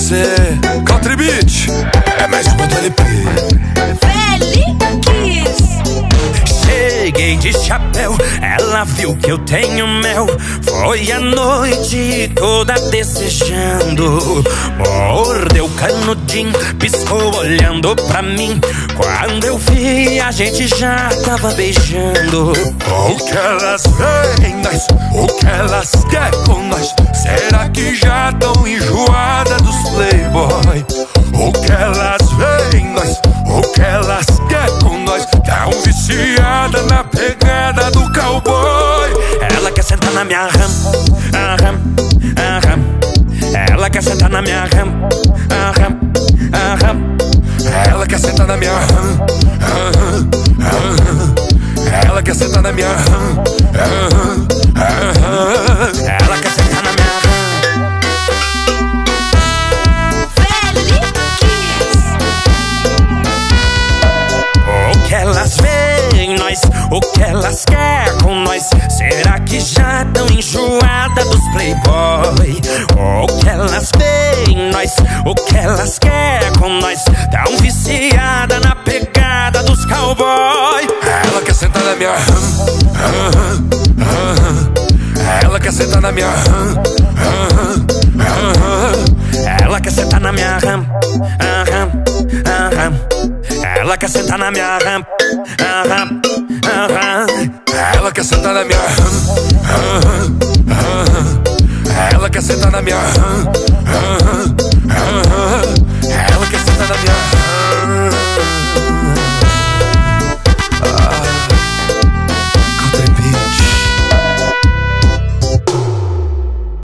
você. Country Beach é mais uma do LP. Feliz. Cheguei de chapéu, ela viu que eu tenho mel. Foi a noite toda desejando. Mordeu canudinho, piscou olhando pra mim. Quando eu vi, a gente já tava beijando. O que elas veem em nós, o que elas querem com nós? Será que já tão enjoada dos playboy? O que elas veem em nós, o que elas querem com nós? Tão viciada na pegada do cowboy. Ela quer sentar na minha ram, ram, ram. Ela quer sentar na minha ram, ram, ram. Ela quer sentar na minha ram, ela quer sentar na minha ram, ela quer sentar na minha ram. O que elas veem em nós, o que elas querem com nós? Será que já tão enjoada dos playboy? O que elas veem em nós, o que elas querem com nós? Tão viciada na pegada dos cowboy. Ela quer sentar na minha ela quer sentar na minha ela quer sentar na minha ram, ela quer sentar na minha ram, ela quer sentar na minha ela quer sentar na minha ela quer sentar na minha